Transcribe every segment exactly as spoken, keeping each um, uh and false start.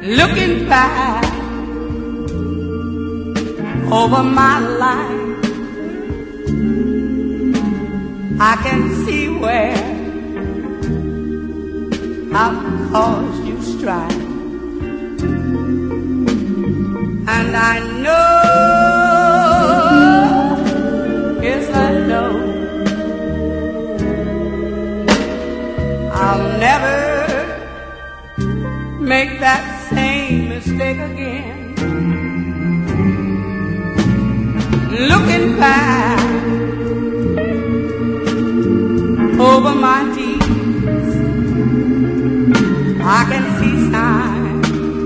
Looking back over my life, I can see where I've caused you strife, and I know, yes I know, I'll never make that same mistake again. Looking back over my deeds, I can see signs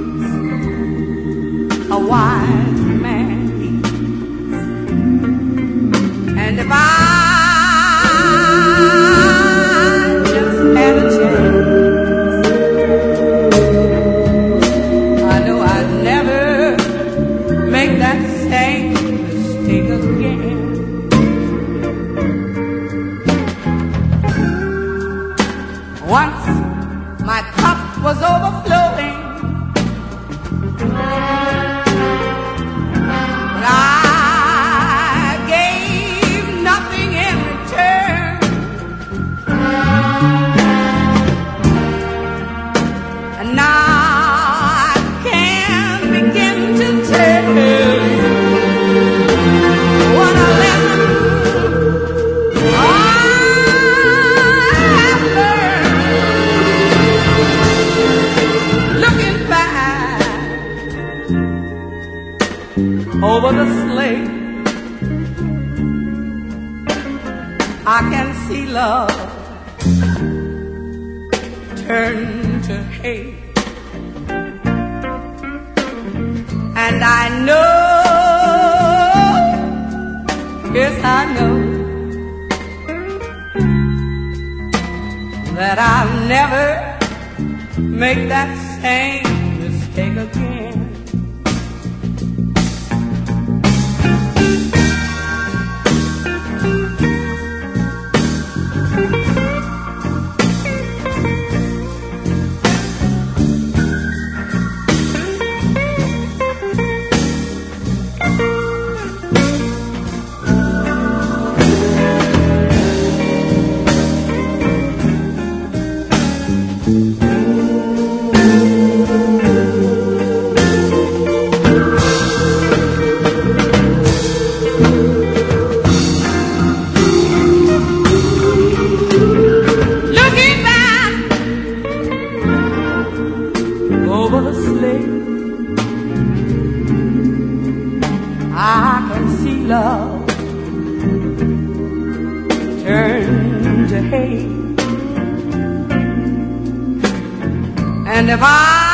a wise man needs. And if I just had a chance, I know I'd never make that same mistake again. Once my cup was overflowing, but I gave nothing in return. And now I can begin to tell what a lesson I have learned. Looking back over the slate, I can see love turn to hate, and I know, yes I know, that I'll never make that same mistake again. Over the slate, I can see love turn to hate, and if I